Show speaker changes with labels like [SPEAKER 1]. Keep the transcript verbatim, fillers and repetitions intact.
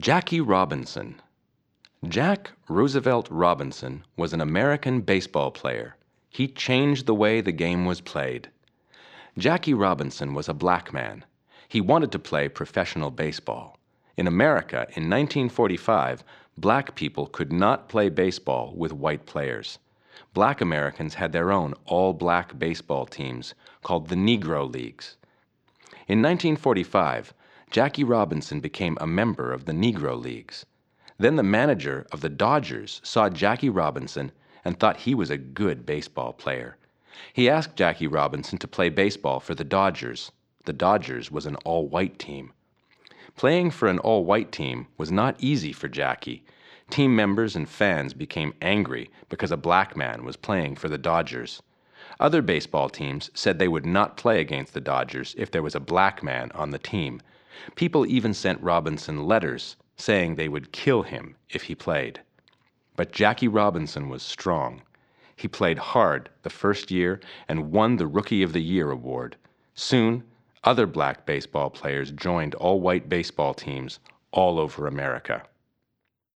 [SPEAKER 1] Jackie Robinson. Jack Roosevelt Robinson was an American baseball player. He changed the way the game was played. Jackie Robinson was a black man. He wanted to play professional baseball. In America, in nineteen forty-five, black people could not play baseball with white players. Black Americans had their own all-black baseball teams called the Negro Leagues. In nineteen forty-five, Jackie Robinson became a member of the Negro Leagues. Then the manager of the Dodgers saw Jackie Robinson and thought he was a good baseball player. He asked Jackie Robinson to play baseball for the Dodgers. The Dodgers was an all-white team. Playing for an all-white team was not easy for Jackie. Team members and fans became angry because a black man was playing for the Dodgers. Other baseball teams said they would not play against the Dodgers if there was a black man on the team. People even sent Robinson letters saying they would kill him if he played. But Jackie Robinson was strong. He played hard the first year and won the Rookie of the Year award. Soon, other black baseball players joined all-white baseball teams all over America.